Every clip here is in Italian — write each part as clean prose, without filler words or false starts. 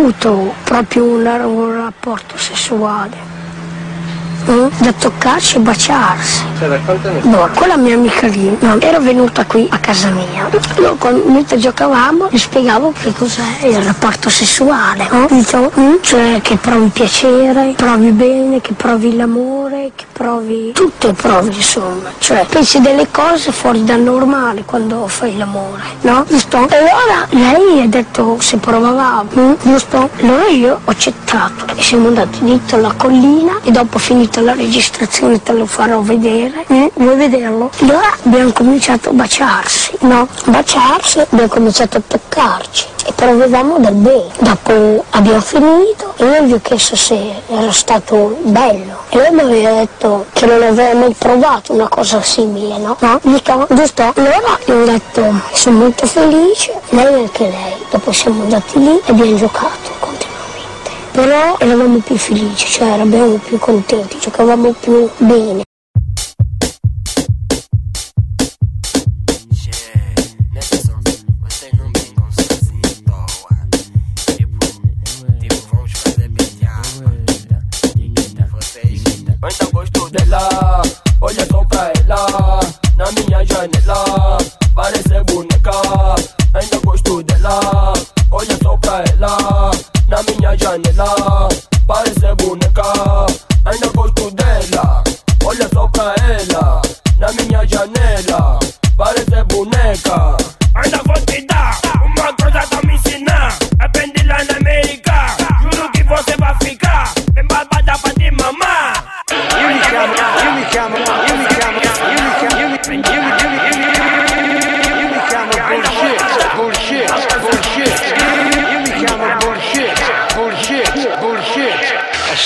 avuto proprio un rapporto sessuale. Da toccarci e baciarsi. No, con la mia amica lì, no, era venuta qui a casa mia. Mentre giocavamo gli spiegavo che cos'è il rapporto sessuale, no? Dicevo, cioè che provi piacere, provi bene, che provi l'amore, che provi tutto, provi insomma, cioè pensi delle cose fuori dal normale quando fai l'amore, no? Giusto? E allora lei ha detto se provavamo, giusto? Allora io ho accettato e siamo andati dietro alla collina e dopo finito la registrazione te lo farò vedere, vuoi vederlo? Allora abbiamo cominciato a baciarsi, no? Baciarsi, abbiamo cominciato a toccarci e provavamo del bene. Dopo abbiamo finito e io gli ho chiesto se era stato bello e lei mi aveva detto che non aveva mai provato una cosa simile, no? No? Dico, giusto? Allora gli ho detto sono molto felice, lei anche lei. Dopo siamo andati lì e abbiamo giocato continuamente. Però eravamo più felici, cioè eravamo più contenti, giocavamo più bene. Ainda gosto dela, olha só pra ela, na minha janela, parece boneca. Ainda gosto dela, olha só pra ela, na minha janela, parece boneca. Ainda gosto dela, olha só pra ela, na minha janela, parece boneca. Ainda vou te dar uma coisa pra me ensinar, aprendi lá na América, juro que você vai ficar bem babada pra te mamar. Io mi chiamo bullshit.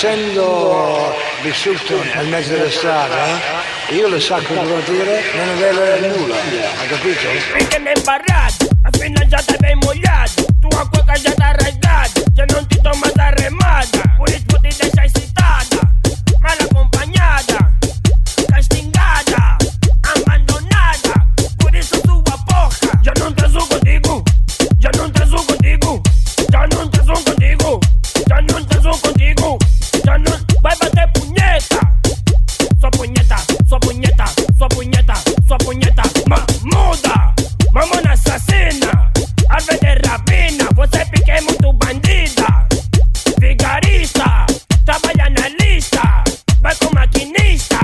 Essendo vissuto nel mezzo della strada, io lo so cosa vuol dire, non è vero nulla, hai capito? Perché mi imbarrato, appena già ti sei mogliato, tua cuoca già t'ha rasgata, se non ti do más arremata, por isso ti deixa excitada, mal acompanhada, castigada, abandonada, por isso tua porra, já não transo contigo, já não transo contigo, já não transo contigo, já não transo contigo, já não vai bater punheta, sua punheta, sua punheta, sua punheta, sua punheta, muda, mamona assassina, ave de rabina, você pique é muito bandida, vigarista, trabalha na lista, vai com maquinista,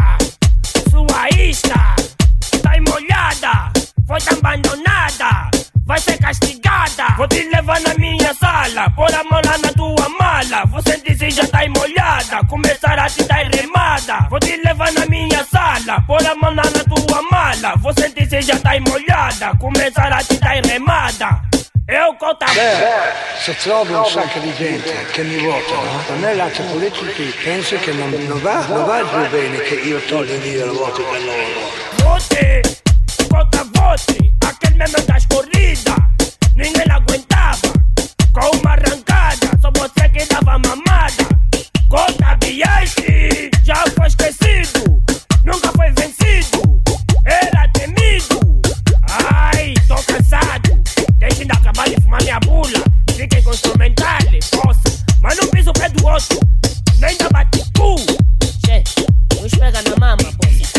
sua isca, tá molhada, foi abandonada, vai ser castigada, vou te levar na minha sala, pôr a mão lá na tua mala, você disse já tá molhada, começar a te dar remada, vou te levar na minha sala, pôr a mão lá na tua mala, você disse já tá molhada, começar a te dar remada. Eu conto. Se trovi un sacco di gente che mi vota, no? Per me l'atto politico penso che non va più bene che io tolga via il voto per loro. Vote, conta vote, aquel meme das corridas, ninguém aguentava, com uma arrancada, só você que dava mamada. Conta Bianchi, já foi esquecido, nunca foi vencido, era temido. Ai, tô cansado, deixem de acabar de fumar minha bula, fiquem com instrumentales, posso, mas não piso o pé do outro, nem da bate-cu. Che, não esfrega na mama, posso.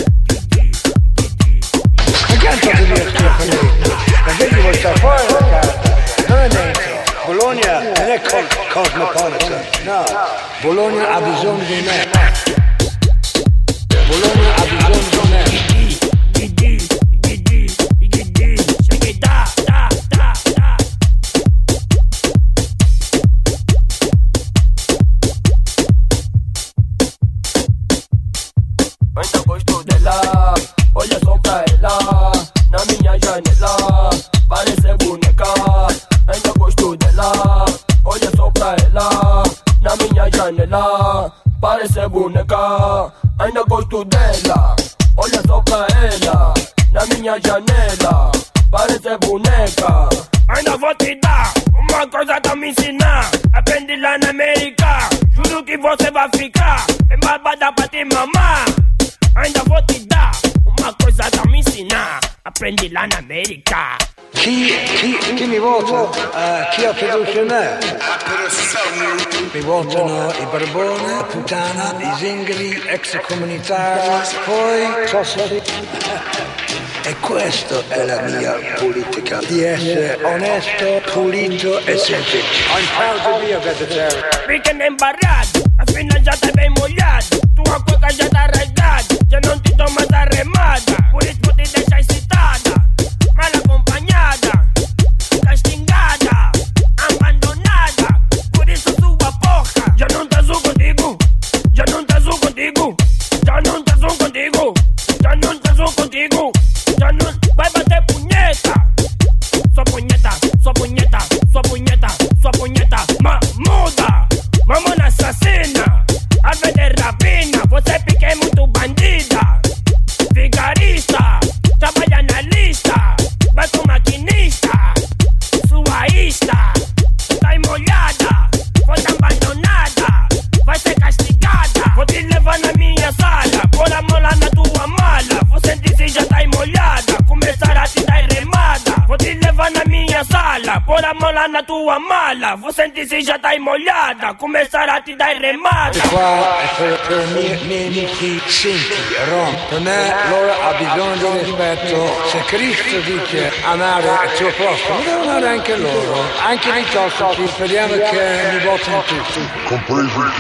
Ma che hanno fatto via Stefano? La gente vuole stare fuori la carta, non è dentro. Bologna non è cosmopolitan, no. Bologna ha bisogno di me. Bologna ha bisogno di me. Ainda gosto dela, olha só pra ela, na minha janela, parece boneca. Ainda gosto dela, olha só pra ela, na minha janela, parece boneca. Ainda gosto dela, olha só pra ela, na minha janela, parece boneca. Ainda vou te dar uma coisa pra me ensinar, aprendi lá na América, juro que você vai ficar bem babada pra te mamar. Ainda vou te dar uma coisa pra me ensinar, aprendi lá na América. Chi mi vota? Chi ha fiducia in me? Mi votano i barbone, la puttana, i zingari, extracomunitari, poi tossici. E questa è la mia politica, di essere onesto, pulito e semplice. I'm proud to be a vegetarian. Fiquen embarrados, al final ya te ves mollado. Tu a cueca ya te arraigado, ya no te tomas la remada. Por eso te deja excitada, mal acompañada, castigada, abandonada. Por eso subo a poja. Ya no te subo contigo, ya no te subo contigo, ya no te subo contigo, ya no te subo contigo. Ya no, bárbate puñeta. Sua puñeta, sua puñeta, sua puñeta, sua puñeta. Mamuda, mamona assassina. Ave de rapina, você pique é muito bandida. Vigarista, trabalha na lista. Vai com maquinista, sua ista. Tá molhada, foi abandonada. Vai ser castigada. Vou te levar na minha sala, pôr a mão lá na tua mala. Você disse já tá molhada, começar a te dar remada. Vou te levar na minha sala, pôr a mão lá na tua mala. Você disse já tá molhada, começar a te dar remada. E qua è per i miei amici sinti, rom. Per me loro ha bisogno di rispetto. Se Cristo dice amare il tuo prossimo, devo amare anche loro. Anche i tossici, speriamo che mi votino tutti. Compreso il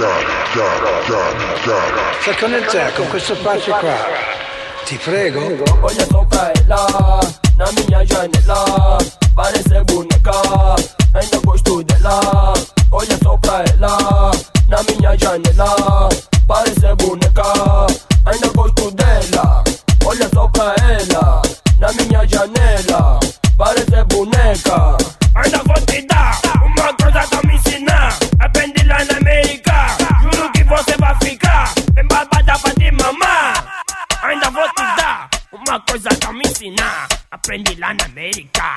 cara. Secondo te, con questo passo qua, ti prego? Olha sopra ela, na minha janela. Parece boneca, ainda gosto dela. Olha sopra ela, na minha janela. Parece boneca, ainda gosto dela. Olha sopra ela, na minha janela. Parece boneca. Ainda vou te dar uma coisa pra me ensinar. Aprendi lá na América, juro que você vai ficar bem babada pra te mamar. Ainda vou te dar uma coisa pra me ensinar. Aprendi lá na América.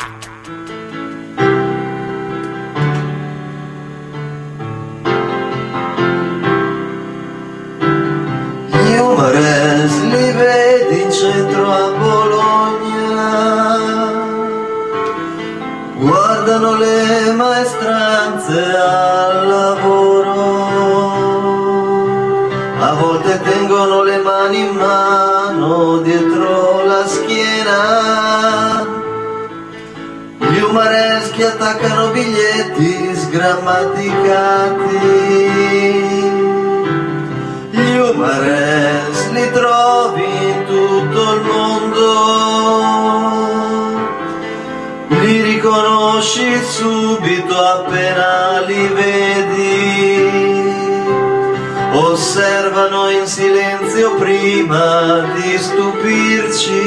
Gli Umares li vedi in centro a Bologna, guardano le maestranze al lavoro, a volte tengono le mani in mano dietro la schiena. Gli umareschi attaccano biglietti sgrammaticati. Gli umares li trovi in tutto il mondo, li riconosci subito appena li vedi. Osservano in silenzio prima di stupirci,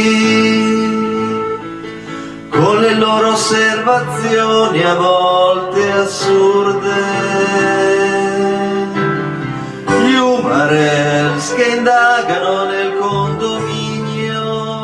con le loro osservazioni a volte assurde. Gli umarels che indagano nel condominio.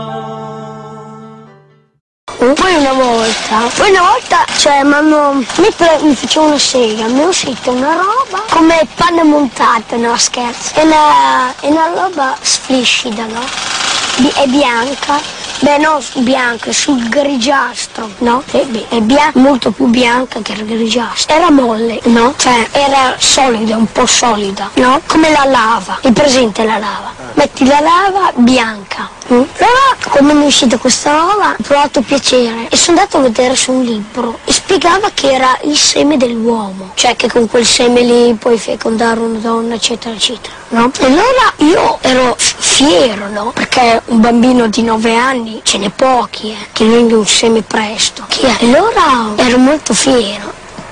Poi una volta, cioè, mi facevo una sega, mi è uscita una roba come panna montata, no scherzo, e una roba sfliscida, no? È bianca. Beh, no, bianca, sul grigiastro, no? È molto più bianca che il grigiastro. Era molle, no? Cioè, era solida, un po' solida, no? Come la lava. È presente la lava? Metti la lava bianca. Allora, come mi è uscita questa roba, ho provato piacere e sono andato a vedere su un libro e spiegava che era il seme dell'uomo, cioè che con quel seme lì puoi fecondare una donna, eccetera, eccetera, no? E allora io ero fiero, no? Perché un bambino di 9 anni, ce n'è pochi, che venga un seme presto. E allora ero molto fiero.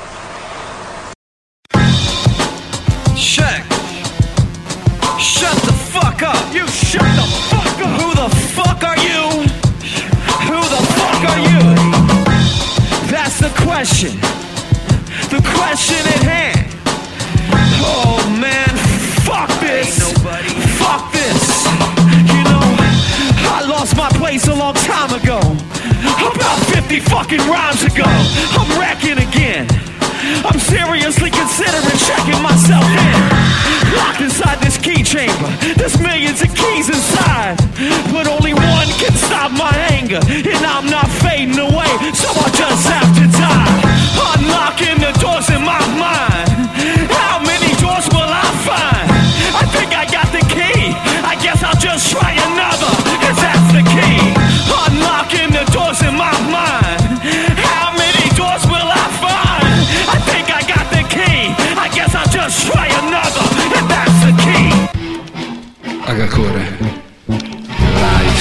Shut the fuck up! You shut the fuck up! Who the fuck are you? Who the fuck are you? That's the question. The question at hand. Oh man, fuck this. Fuck this. You know, I lost my place a long time ago. About 50 fucking rhymes ago. I'm wrecking again. I'm seriously considering checking myself in. Locked inside this key chamber, there's millions of keys inside, but only one can stop my anger, and I'm not fading away. so I just have to die. Unlocking the doors in my mind. How many doors will I find? I think I got the key. I guess I'll just try another, 'cause that's the key. Unlocking the doors in my mind. How many doors will I find? I think I got the key. I guess I'll just try another, and that's the key. Agakure Live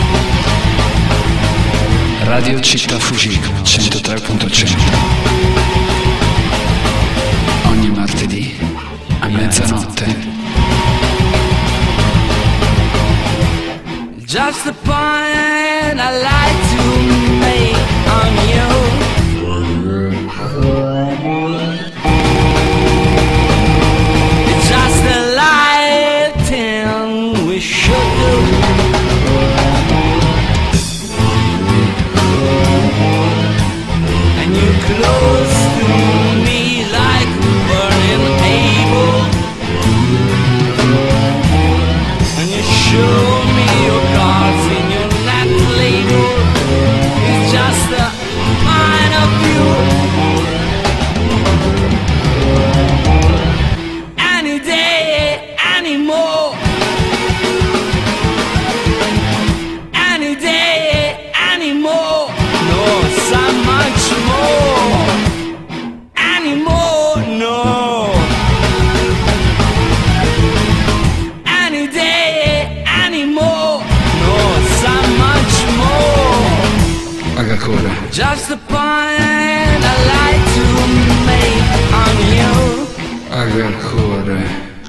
Radio Città Fujiko 103.100 ogni martedì a mezzanotte. Just the point I like to make on you. It's just the lighting we should do. And you close to me like burning able. And you show me your cards in your net label. It's just a mind of you. Any day, anymore. Any day, anymore. No, so much more. Anymore, no. Any day, anymore. No, so much more. Agakure Just the point I like to make on you. Agakure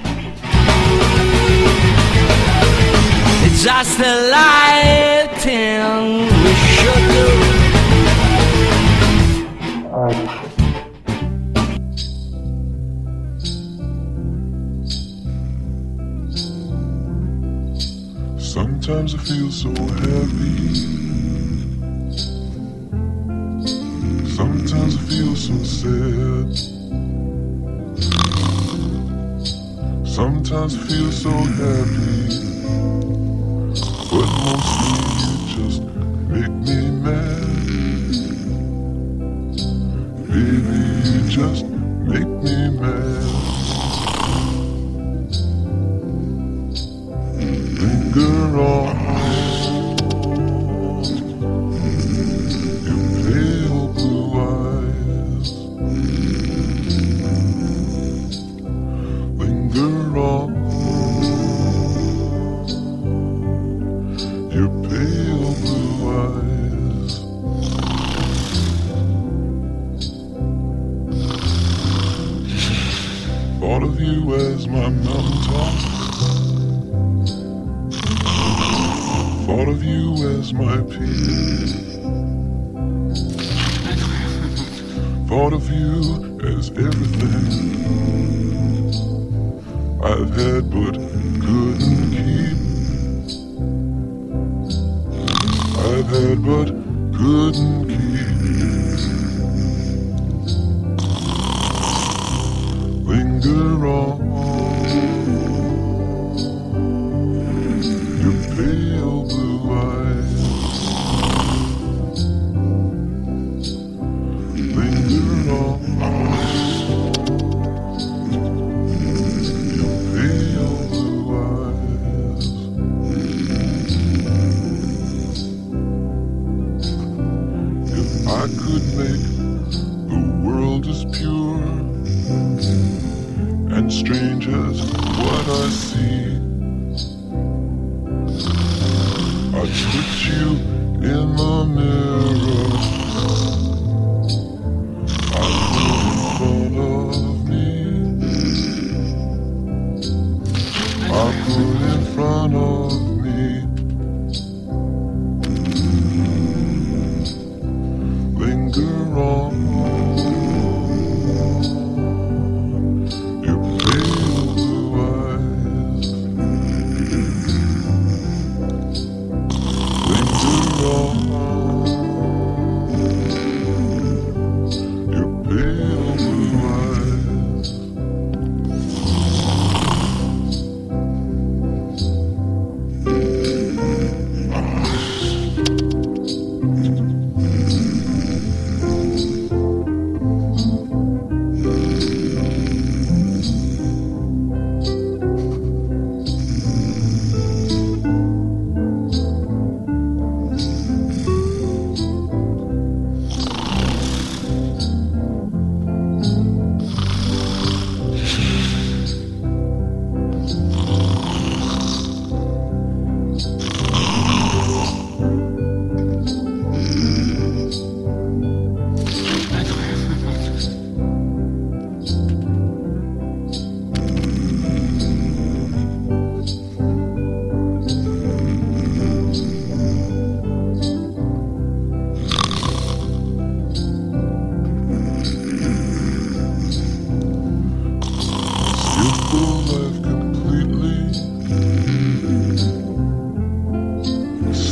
It's just the lighting we should do. Sometimes I feel so happy. Sometimes I feel so sad. Sometimes I feel so happy. But mostly you just make me mad. Baby, you just make me mad. Linger on your pale blue eyes. Linger on your pale blue eyes. Thought of you as my mountaintop. Thought of you as my peace. Thought of you as everything I've had but couldn't keep. I've had but couldn't keep. Linger on your pale blue eyes. Linger on your pale blue eyes. If I could make the world as pure and strange as what I see, I'd put you in the mirror. I'd put in front of me. I'd put in front of me. Linger on your pale blue eyes. Linger on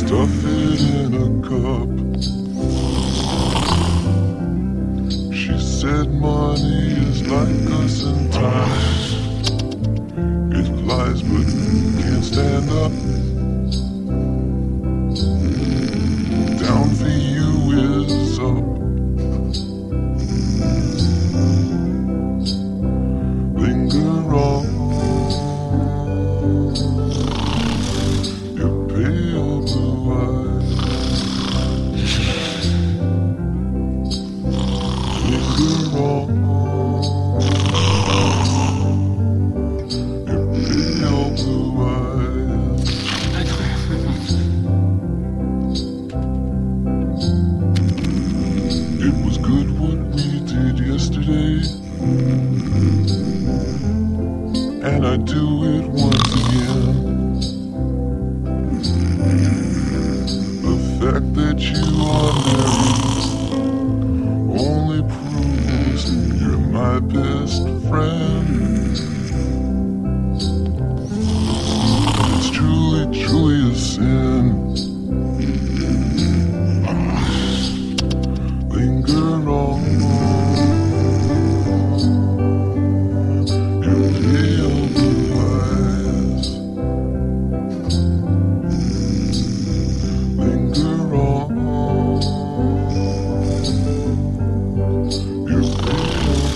stuff it in a cup. She said money is like us in time. It flies but can't stand up. Down for you is up. Linger on. Your pale blue eyes. Linger on. Your pale blue eyes. It was good what we did yesterday, and I'd do it once again. The fact that you are married only proves you're my best friend. It's truly, truly a sin. Linger on. Your pale blue eyes. Linger on. Your pale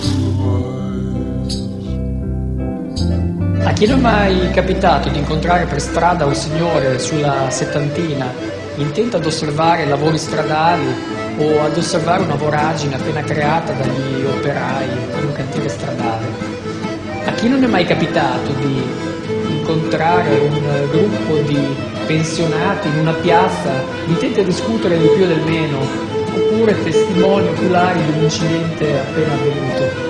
blue eyes. A chi non è mai capitato di incontrare per strada un signore sulla settantina intento ad osservare lavori stradali o ad osservare una voragine appena creata dagli operai in un cantiere stradale? A chi non è mai capitato di incontrare un gruppo di pensionati in una piazza intenti a discutere del più e del meno, oppure testimoni oculari di un incidente appena avvenuto?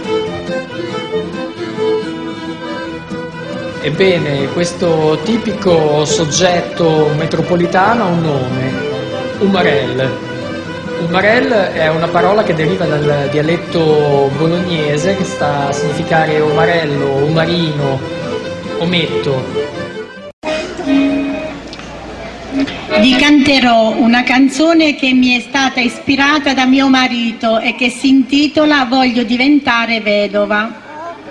Ebbene, questo tipico soggetto metropolitano ha un nome: umarell. Umarell è una parola che deriva dal dialetto bolognese, che sta a significare omarello, umarino, ometto. Vi canterò una canzone che mi è stata ispirata da mio marito e che si intitola Voglio diventare vedova.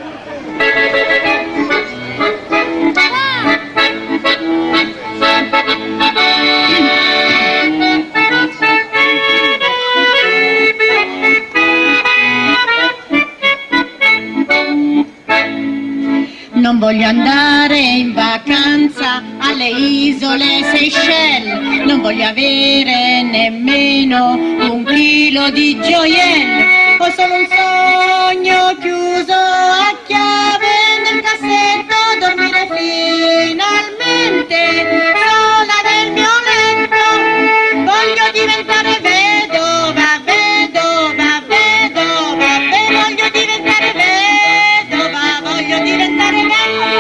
Non voglio andare in vacanza alle isole Seychelles, non voglio avere nemmeno un chilo di gioielli, ho solo un sogno chiuso a chiave nel cassetto, dormire finalmente sola nel mio letto. Voglio diventare vedova, vedova, vedova, voglio diventare vedova, voglio diventare vedova.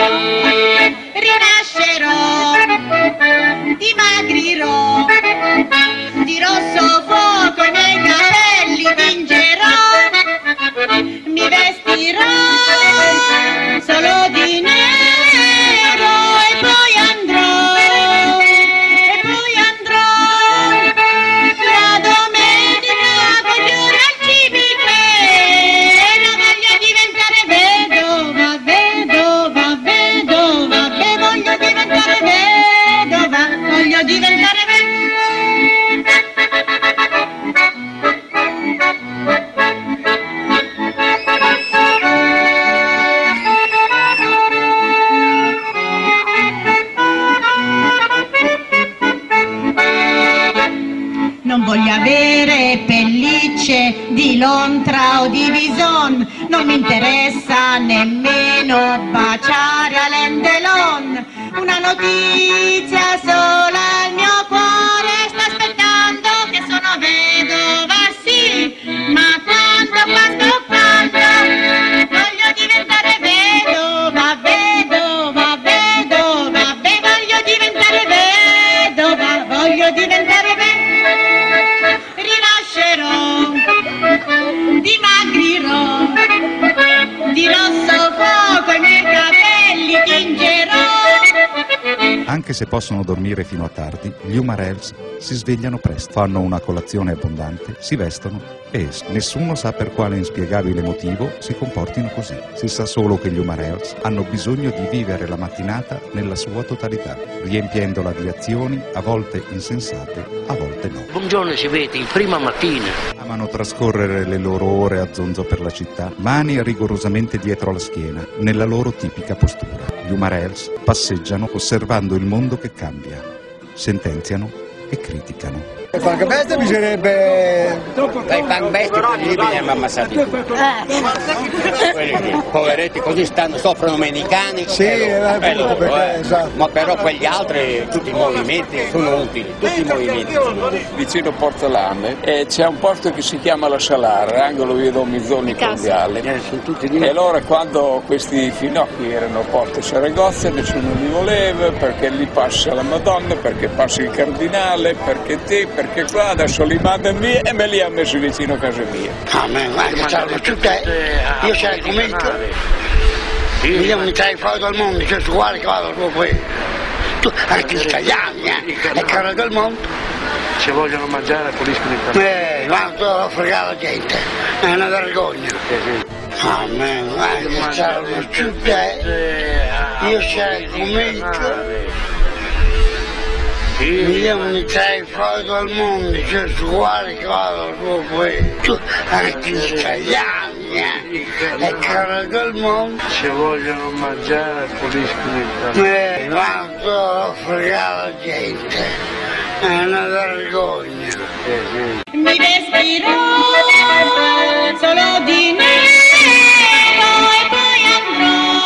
Rinascerò, dimagrirò, di rosso fuoco i miei capelli tingerò, mi vestirò solo di nero e poi andrò la domenica con gli uragini pena. Voglio diventare vedova, vedova, vedova, voglio diventare vedova, voglio diventare vedova. Non voglio avere pellicce di lontra o di bison, non mi interessa nemmeno baciare Alain Delon. Una notizia sola al mio cuore sta aspettando, che sono vedova, sì, ma quando voglio diventare vedova, vedova, vedova, voglio diventare vedova, voglio diventare vedova. Rinascerò, dimagrirò, di rosso fuoco i miei capelli tingerò. Anche se possono dormire fino a tardi, gli Umarels si svegliano presto, fanno una colazione abbondante, si vestono e escono. Nessuno sa per quale inspiegabile motivo si comportino così. Si sa solo che gli Umarels hanno bisogno di vivere la mattinata nella sua totalità, riempiendola di azioni a volte insensate, a volte no. Buongiorno, si vede, in prima mattina. Amano trascorrere le loro ore a zonzo per la città, mani rigorosamente dietro la schiena, nella loro tipica postura. Gli Umarels passeggiano osservando il mondo che cambia, sentenziano e criticano. Il punk bestia bisognerebbe... Dai punk bestia quelli li abbiamo ammassati tutti. Quelli lì, poveretti, così soffrono meno i cani. Sì, esatto. Ma però quegli altri, tutti i movimenti sono utili, tutti i movimenti. Vicino Porto Lame c'è un porto che si chiama La Salara, angolo via Don Mizzoni Cordiale. E allora quando questi finocchi erano a Porto Saragozza nessuno li voleva, perché lì passa la Madonna, perché passa il Cardinale, perché perché qua adesso li manda via e me li ha messi vicino a casa mia. Ah, ma che c'erano tutte, io c'ero convinto, mi trai fuori dal mondo, c'è su quale che vado qui. Tu, anche gli italiani, è caro del mondo. Se vogliono mangiare puliscono il campo. Quanto a fregare la gente, è una vergogna. Ah, ma che c'erano tutte, io c'ero convinto. Mi trai fuori dal mondo, c'è su quale che vado qui. Tu, anche gli italiani, è caro del mondo. Se vogliono mangiare puliscono il campo. Quanto a fregare la gente, è una vergogna. Mi vestirò solo di nero e poi andrò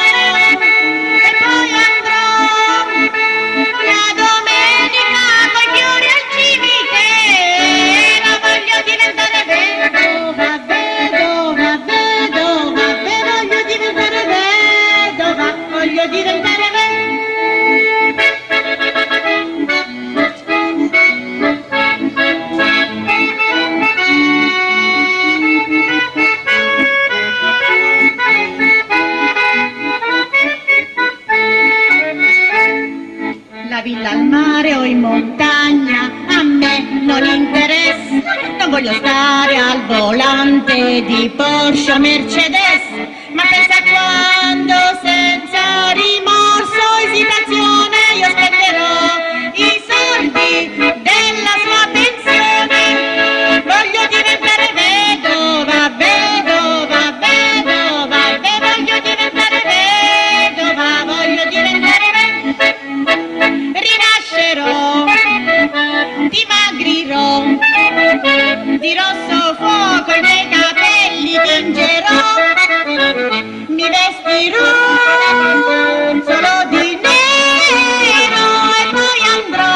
la domenica coi fiori al cimitero. Voglio diventare vedova, voglio diventare vedova, voglio diventare vedova. La villa al mare o in montagna a me non interessa, non voglio stare al volante di Porsche o Mercedes, ma pensa quando senza rimorso o esitazione io spenderò i soldi della sua pensione. Voglio diventare vedova, voglio diventare vedova, voglio diventare rinascerò, dimagrirò, di rosso fuoco i miei capelli tingerò, mi vestirò solo di nero e poi andrò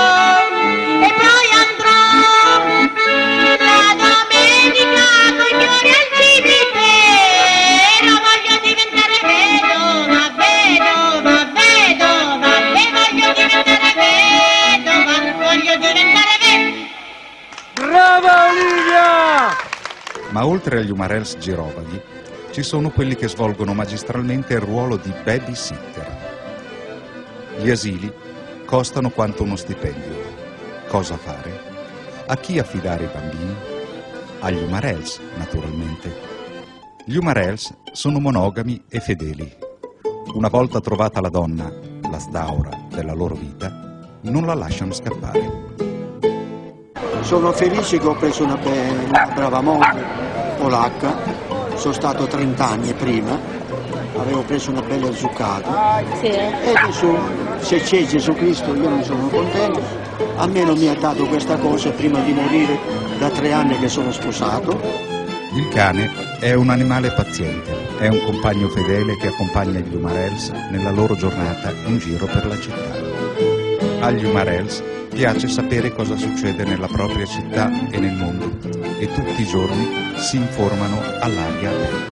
la domenica coi fiori al cimitero. Voglio diventare vedova, voglio diventare Brava Olivia! Ma oltre agli Umarels girovaghi, ci sono quelli che svolgono magistralmente il ruolo di babysitter. Gli asili costano quanto uno stipendio. Cosa fare? A chi affidare i bambini? Agli Umarels, naturalmente. Gli Umarels sono monogami e fedeli. Una volta trovata la donna, la sdaura della loro vita, non la lasciano scappare. Sono felice che ho preso una brava moglie polacca, sono stato 30 anni prima, avevo preso una bella zuccata e adesso se c'è Gesù Cristo io ne sono contento, a me non mi ha dato questa cosa prima di morire da 3 anni che sono sposato. Il cane è un animale paziente, è un compagno fedele che accompagna gli Umarels nella loro giornata in giro per la città. Agli Umarels piace sapere cosa succede nella propria città e nel mondo e tutti i giorni si informano all'aria aperta.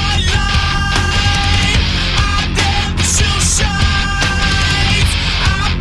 I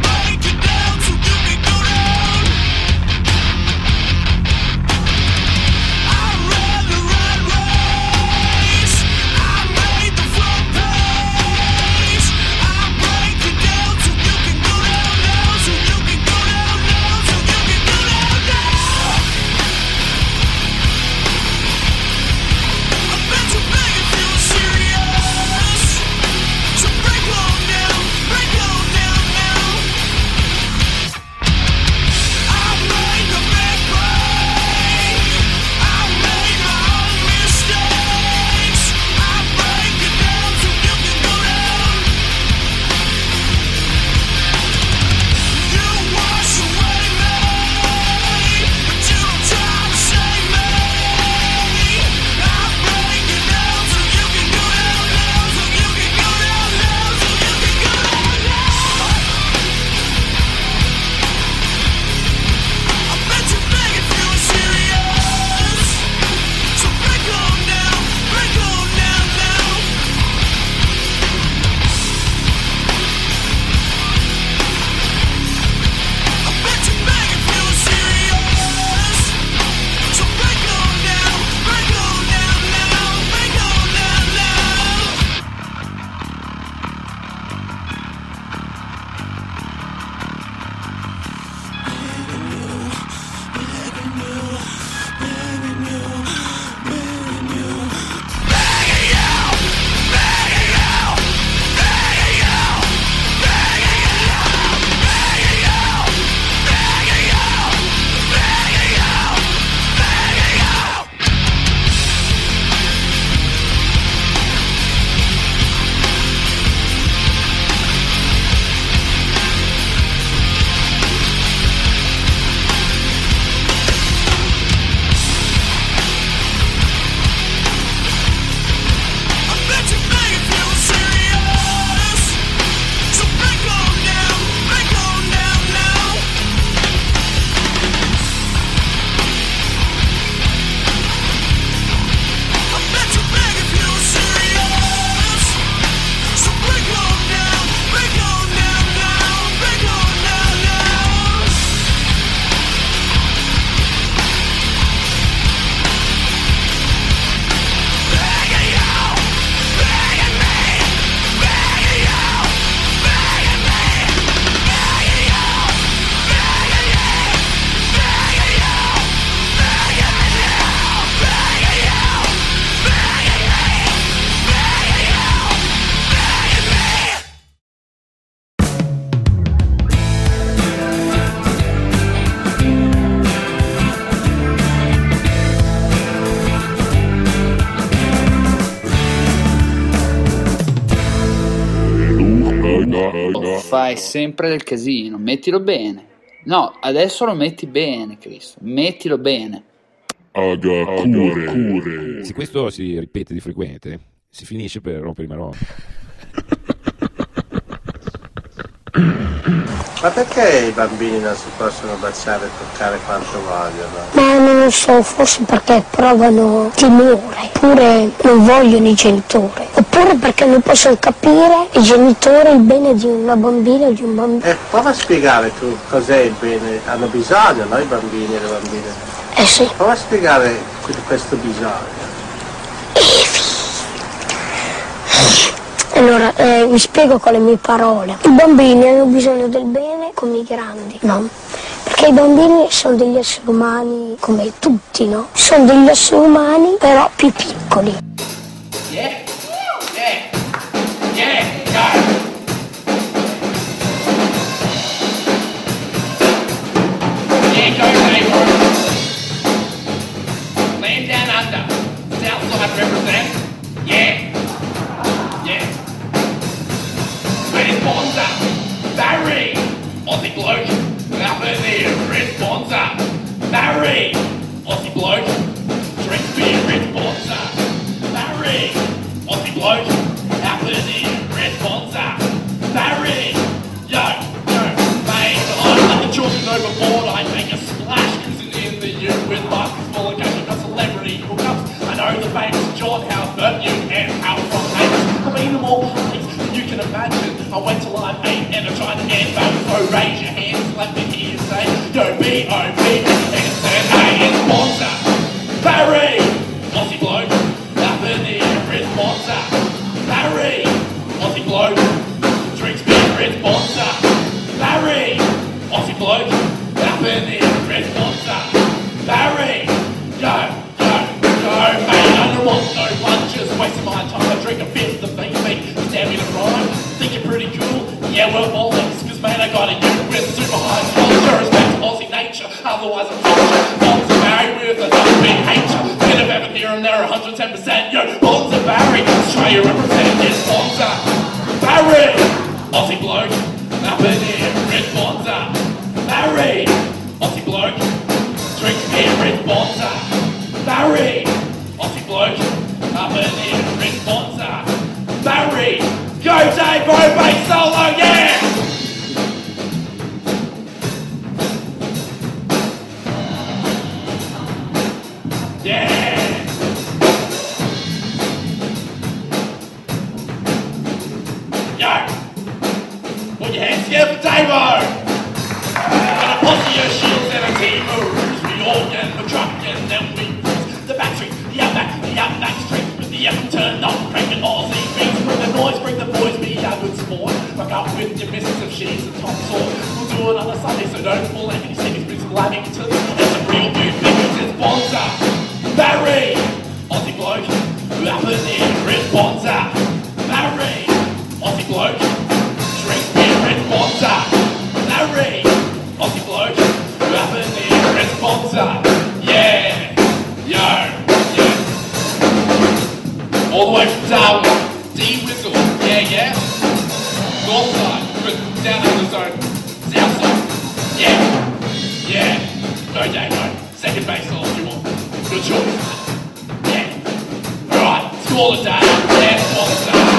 fai sempre del casino, mettilo bene. No, adesso lo metti bene, Cristo, mettilo bene. Agakure. Se questo si ripete di frequente, si finisce per rompere i maroni. Ma perché i bambini non si possono baciare e toccare quanto vogliono? Ma non lo so, forse perché provano timore, oppure non vogliono i genitori, oppure perché non possono capire i genitori il bene di una bambina o di un bambino. Prova a spiegare tu cos'è il bene, hanno bisogno, no, i bambini e le bambine? Sì. Prova a spiegare questo bisogno. Allora, vi spiego con le mie parole. I bambini hanno bisogno del bene come i grandi, no? Perché i bambini sono degli esseri umani come tutti, no? Sono degli esseri umani però più piccoli. Land down under, Southside represent, yeah. Responsa, Barry, Aussie bloke, up in there, responsa, Barry, Aussie bloke, drink beer, responsa, Barry, Aussie bloke, up in there, responsa, Barry, yo, mate, I'm like the children overboard, I make a splash, cruising in the U with buckets full of cash, I've got celebrity hookups, I know the famous John House, but you and how from Naples, I've been them all places you can imagine. I went to Live 8 and I tried to get back, so raise your hands, let me hear you say, yo, B.O.B. and said, hey, it's Monza, Barry, Aussie bloke, up in there, it's Monza, Barry, Aussie bloke, drinks beer, it's Monza, Barry, Aussie bloke, up in there, it's Monza, Barry, yo, mate, I don't want no lunches, wasting my time, I drink a fifth of beef meat, stab me to rhyme, think you're pretty cool, yeah, well, bollocks, cause man, I gotta get with super high culture, respect to Aussie nature, otherwise I'm culture, Bonds are married with a double big hater, bit of Evan here and there, 110%, yo, Bonds are Barry, Australia represent, yes, Bonds are Barry, Aussie bloke, up in here, Red Bonds are Barry, Aussie bloke, drinks beer, Red Bonds are Barry, Aussie bloke, up in here, Red Bonds are Barry, go Dave, bro, bass solo, yeah! Yeah! Yo! Put your hands together for Davo! And a posse of shields and a team of roos, we all get in the truck and then we cruise the backstreet, the outback street, with the effort turned up, cranking Aussie beats, bring the noise, bring the boys, be a good sport, fuck up with your missus if she's the top sort, we'll do it on a Sunday, so don't fall out any stickers, bring some Lamingtons, and some real good figures, it's Bonza, Barry, Aussie bloke, up in there, it's Bonza, Barry, Aussie bloke, drink beer, it's Bonza, Barry, Aussie bloke, up in there, it's Bonza, yeah, yo. All the way from Darwin, D-Whistle, yeah. North side, good, down in the zone. South side, yeah. No Damo, second base all if you want. Good choice. Yeah. Alright, score the day, yeah, score the day.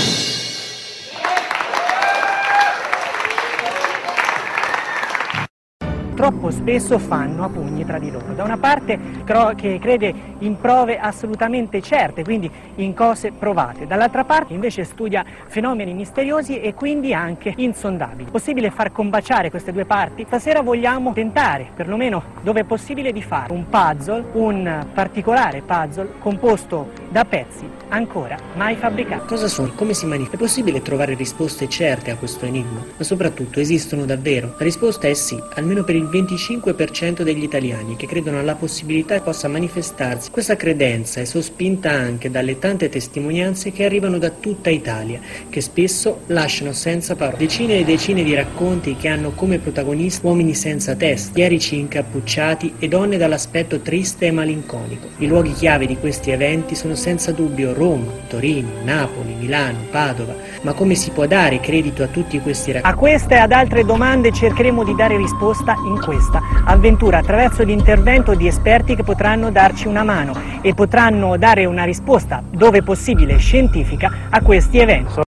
Troppo spesso fanno a pugni tra di loro. Da una parte che crede in prove assolutamente certe, quindi in cose provate. Dall'altra parte invece studia fenomeni misteriosi e quindi anche insondabili. Possibile far combaciare queste due parti? Stasera vogliamo tentare, perlomeno dove è possibile, di fare un puzzle, un particolare puzzle composto da pezzi ancora mai fabbricati. Cosa sono? Come si manifesta? È possibile trovare risposte certe a questo enigma? Ma soprattutto, esistono davvero? La risposta è sì, almeno per il 25% 5% degli italiani che credono alla possibilità che possa manifestarsi. Questa credenza è sospinta anche dalle tante testimonianze che arrivano da tutta Italia, che spesso lasciano senza parole. Decine e decine di racconti che hanno come protagonisti uomini senza testa, chierici incappucciati e donne dall'aspetto triste e malinconico. I luoghi chiave di questi eventi sono senza dubbio Roma, Torino, Napoli, Milano, Padova. Ma come si può dare credito a tutti questi racconti? A queste e ad altre domande cercheremo di dare risposta in questa avventura attraverso l'intervento di esperti che potranno darci una mano e potranno dare una risposta, dove possibile scientifica, a questi eventi.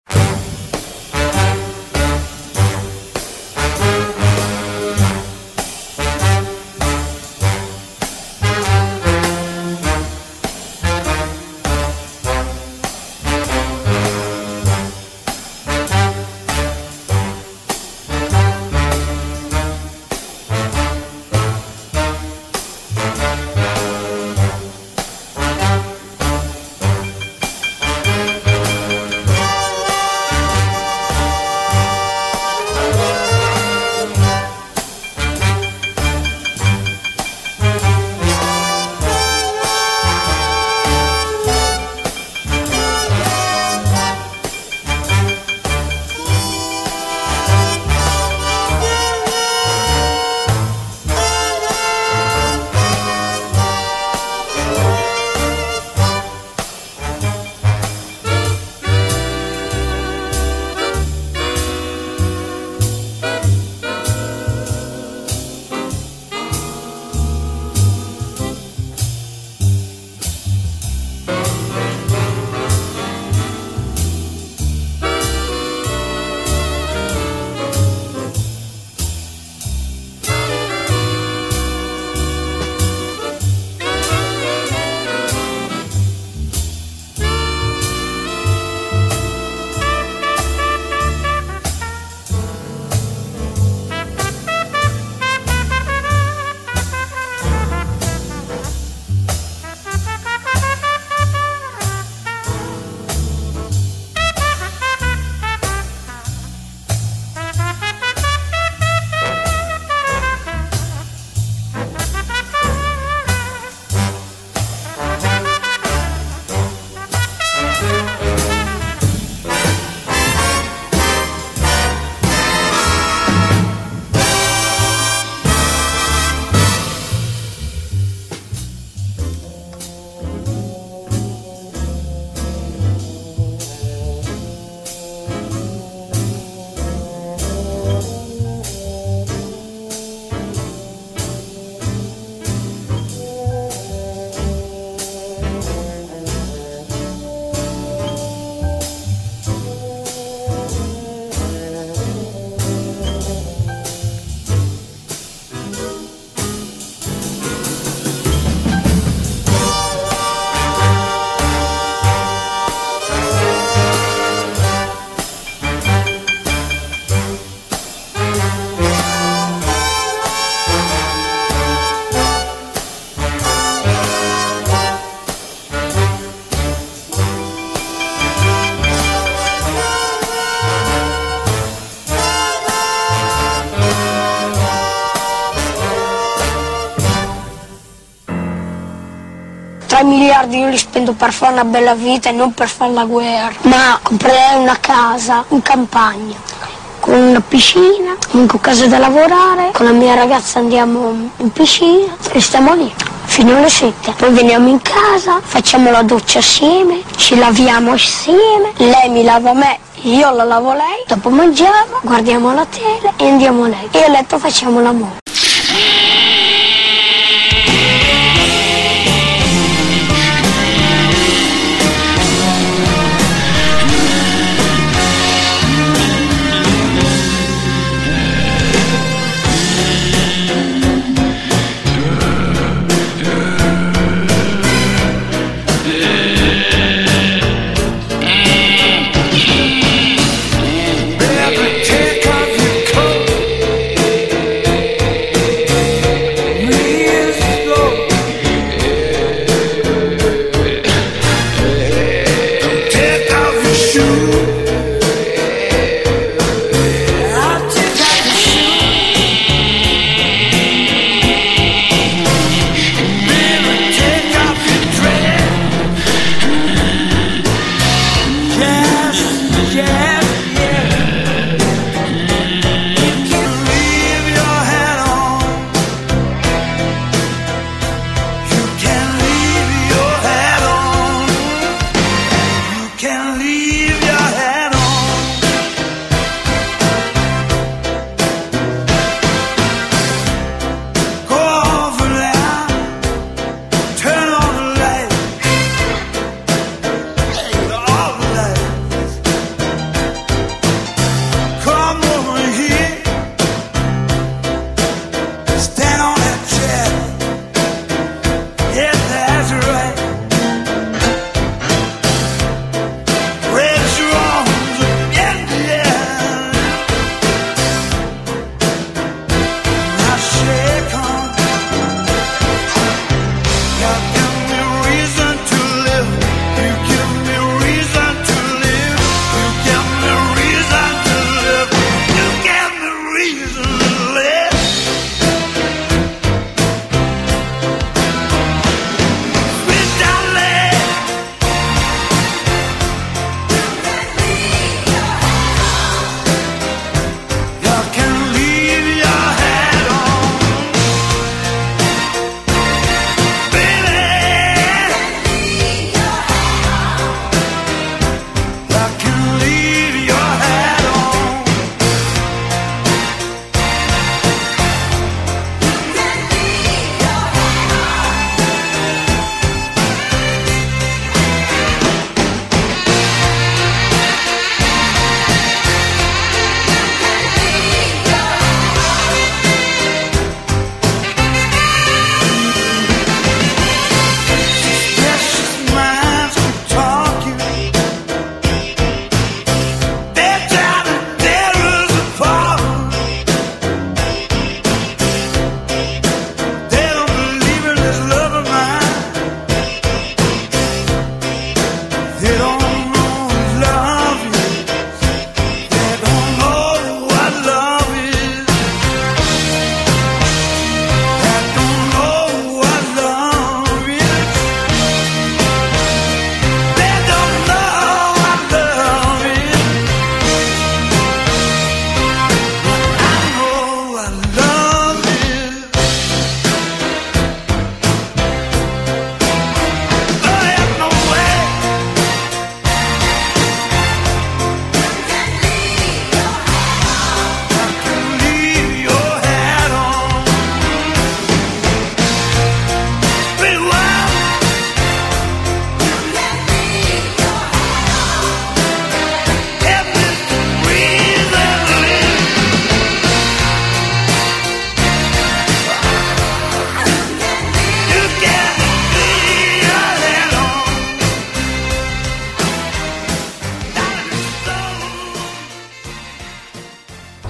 miliardi io li spendo per fare una bella vita e non per fare la guerra, ma comprerei una casa in campagna, con una piscina, comunque casa da lavorare, con la mia ragazza andiamo in piscina e stiamo lì fino alle 7, poi veniamo in casa, facciamo la doccia assieme, ci laviamo assieme, lei mi lava me, io la lavo lei, dopo mangiamo, guardiamo la tele e andiamo a letto e a letto facciamo l'amore.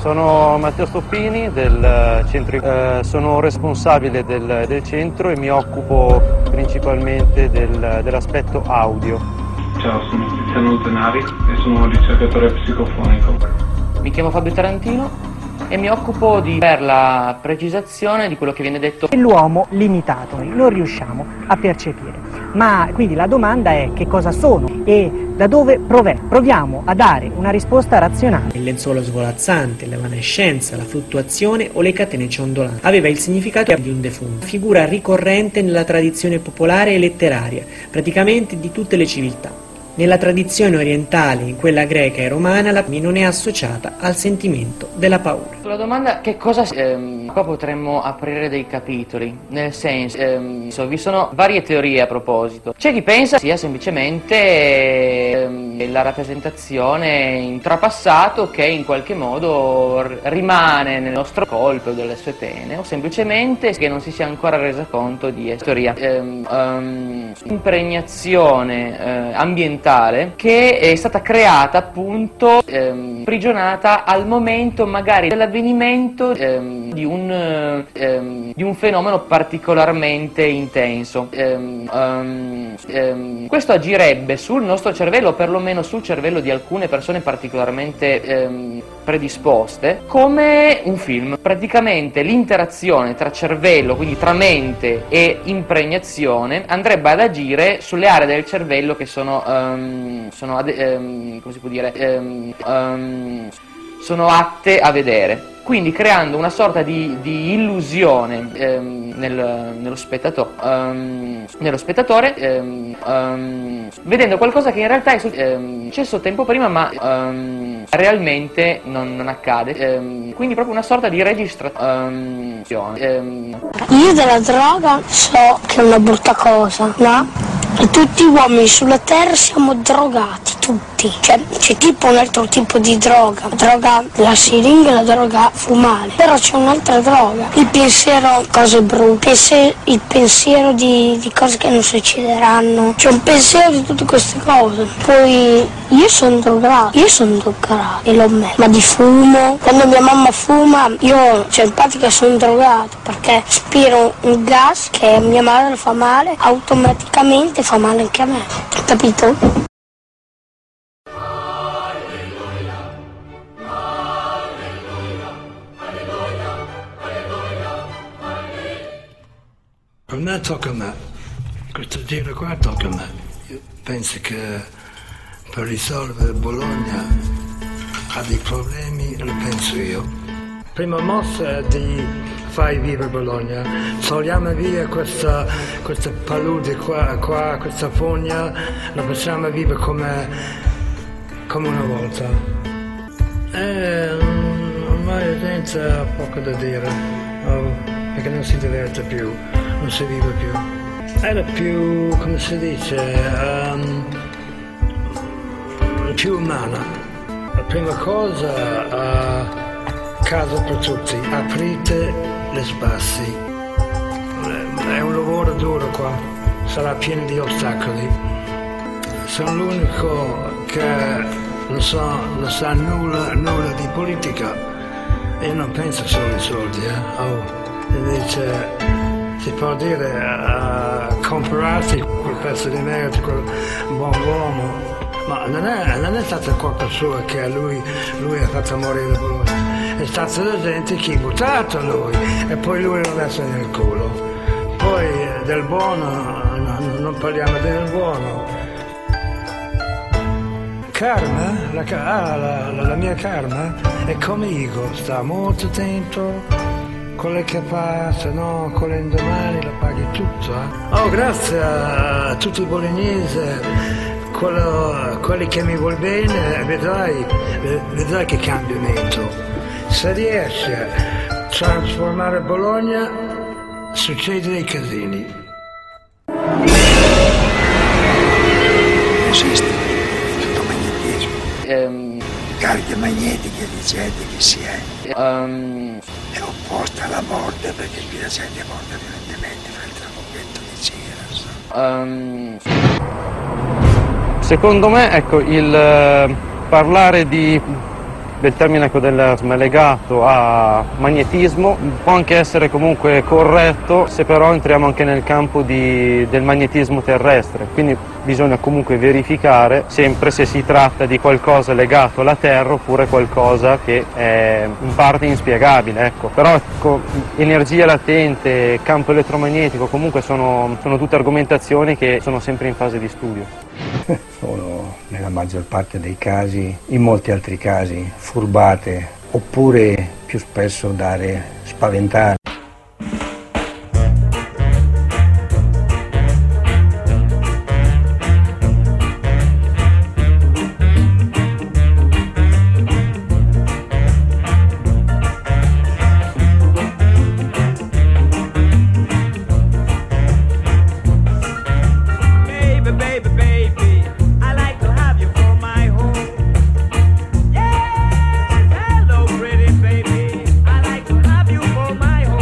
Sono Matteo Stoppini del centro, sono responsabile del centro e mi occupo principalmente dell'aspetto audio. Ciao, sono Tiziano Zenari e sono un ricercatore psicofonico. Mi chiamo Fabio Tarantino e mi occupo per la precisazione di quello che viene detto. L'uomo limitato, non riusciamo a percepire. Ma quindi la domanda è che cosa sono e da dove proviamo a dare una risposta razionale. Il lenzuolo svolazzante, l'evanescenza, la fluttuazione o le catene ciondolanti aveva il significato di un defunto, figura ricorrente nella tradizione popolare e letteraria, praticamente di tutte le civiltà. Nella tradizione orientale, in quella greca e romana, la non è associata al sentimento della paura. Sulla domanda che cosa qua potremmo aprire dei capitoli, nel senso vi sono varie teorie a proposito. C'è chi pensa sia semplicemente la rappresentazione intrapassato che in qualche modo rimane nel nostro colpo delle sue pene, o semplicemente che non si sia ancora resa conto di teoria. Impregnazione ambientale che è stata creata appunto prigionata al momento magari dell'avvenimento di un fenomeno particolarmente intenso. Questo agirebbe sul nostro cervello, o perlomeno sul cervello di alcune persone particolarmente predisposte, come un film. Praticamente l'interazione tra cervello, quindi tra mente e impregnazione, andrebbe ad agire sulle aree del cervello che come si può dire, sono atte a vedere, quindi creando una sorta di illusione nello spettatore, vedendo qualcosa che in realtà è successo tempo prima ma realmente non accade, quindi proprio una sorta di registrazione. Io della droga so che è una brutta cosa, no? E tutti gli uomini sulla terra siamo drogati, tutti. Cioè, c'è tipo un altro tipo di droga. Droga, la siringa e la droga fumare. Però c'è un'altra droga. Il pensiero, cose brutte. Il pensiero di cose che non succederanno. C'è un pensiero di tutte queste cose. Poi io sono drogato e l'ho messo. Ma di fumo, quando mia mamma fuma, io, cioè in pratica sono drogato. Perché spiro un gas che a mia madre fa male, automaticamente fa male anche a me, capito? Per me tocca a me, questo giro qua tocca a me. Io penso che per risolvere Bologna ha dei problemi, lo penso io. Prima mossa è di fai vivere Bologna, togliamo via questa palude qua, questa fogna, la facciamo vivere come una volta. Ormai la gente ha poco da dire, perché non si diverte più, non si vive più. Era più, come si dice, più umana. La prima cosa, casa per tutti, aprite le spazi. È un lavoro duro qua, sarà pieno di ostacoli. Sono l'unico che non sa nulla di politica. Io non penso solo ai soldi, invece si può dire comprarsi quel pezzo di merda, quel buon uomo. Ma non è stata colpa sua che lui ha fatto morire Bologna. È stata la gente che ha votato lui e poi lui l'ha messo nel culo. Poi del buono, non parliamo del buono. Karma, la mia karma è come Igor, sta molto attento, quello che passa, no, quello indomani la paghi tutto. Oh, grazie a tutti i bolognesi, quelli che mi vuol bene, vedrai che cambiamento. Se riesce a trasformare Bologna, succede dei casini. Esiste l'elettromagnetismo. Cariche magnetiche di gente che si è opposta alla morte, perché qui la gente è morta violentemente per il trabocchetto di cera. Secondo me, ecco, il parlare di del termine ecco, è legato a magnetismo, può anche essere comunque corretto se però entriamo anche nel campo del magnetismo terrestre, quindi bisogna comunque verificare sempre se si tratta di qualcosa legato alla Terra oppure qualcosa che è in parte inspiegabile, ecco. Però ecco, energia latente, campo elettromagnetico, comunque sono tutte argomentazioni che sono sempre in fase di studio. Sono nella maggior parte dei casi, in molti altri casi, furbate oppure più spesso spaventare. My home.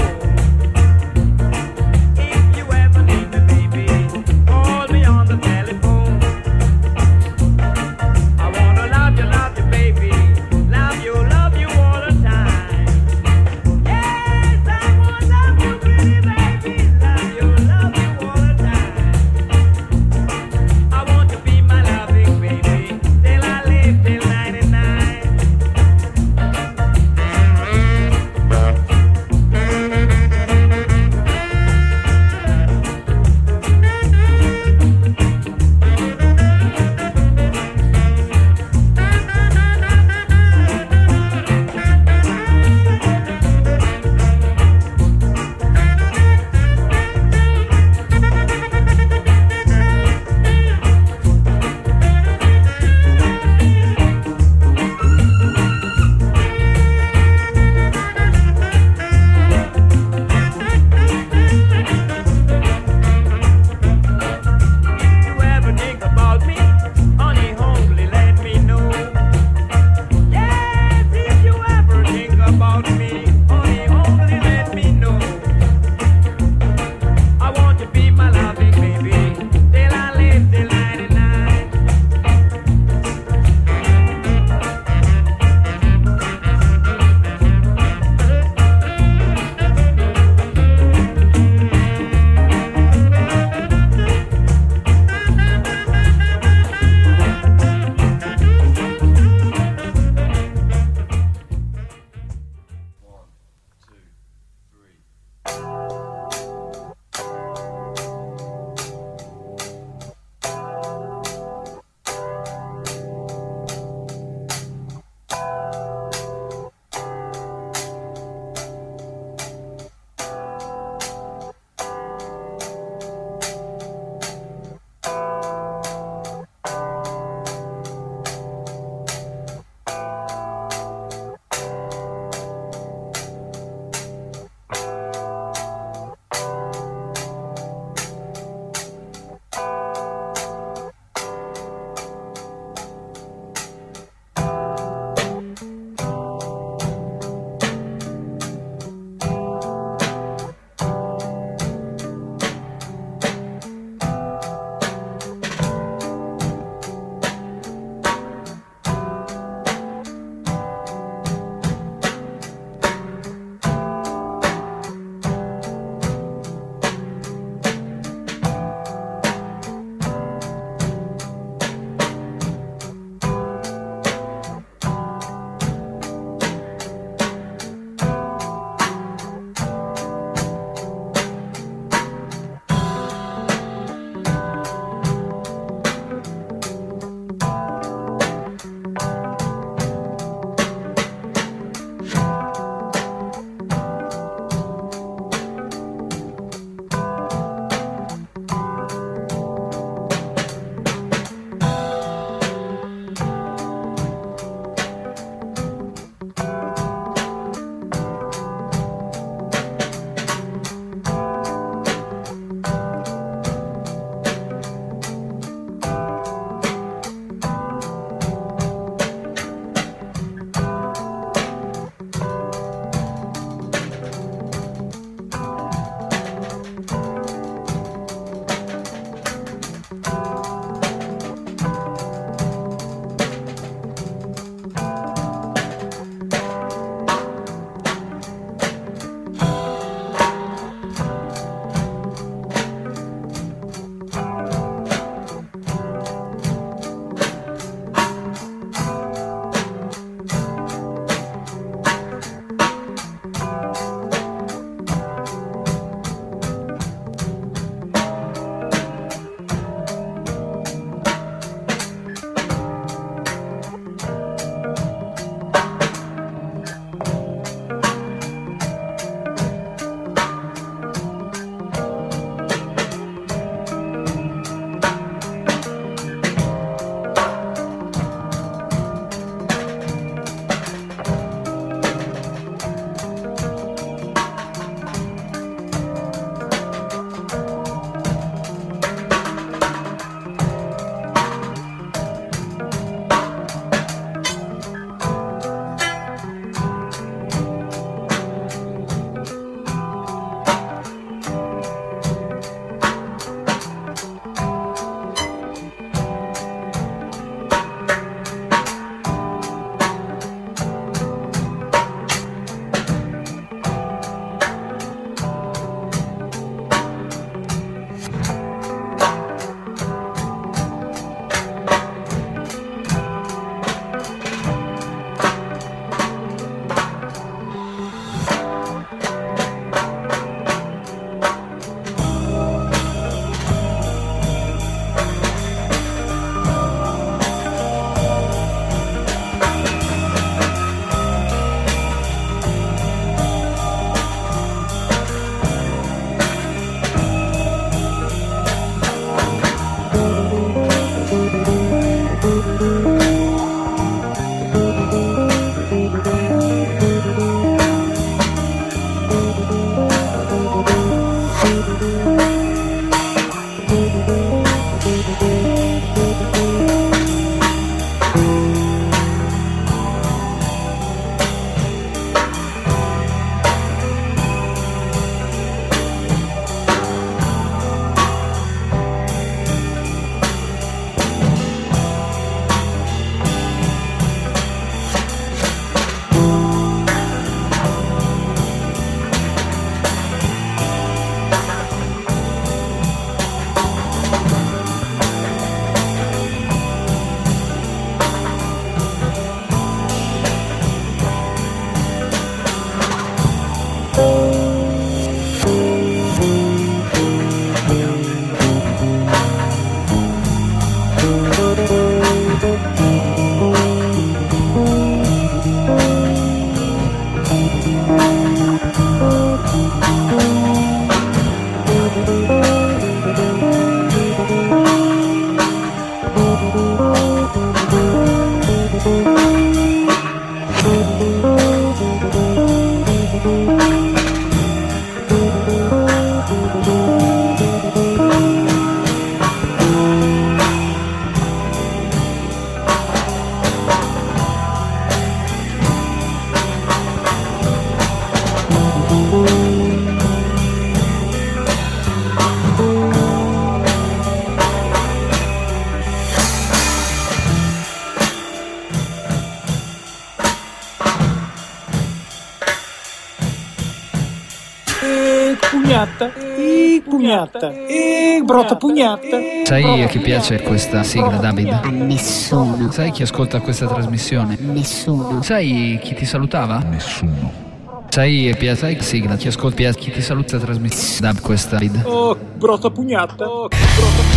Pugnata, brutta pugnata. Sai a chi piace questa sigla, David? A nessuno. Sai chi ascolta questa trasmissione? Nessuno. Sai chi ti salutava? Nessuno. Sai la sigla, chi ascolta, chi ti saluta questa trasmissione? David, questa David. Oh, brutta pugnata.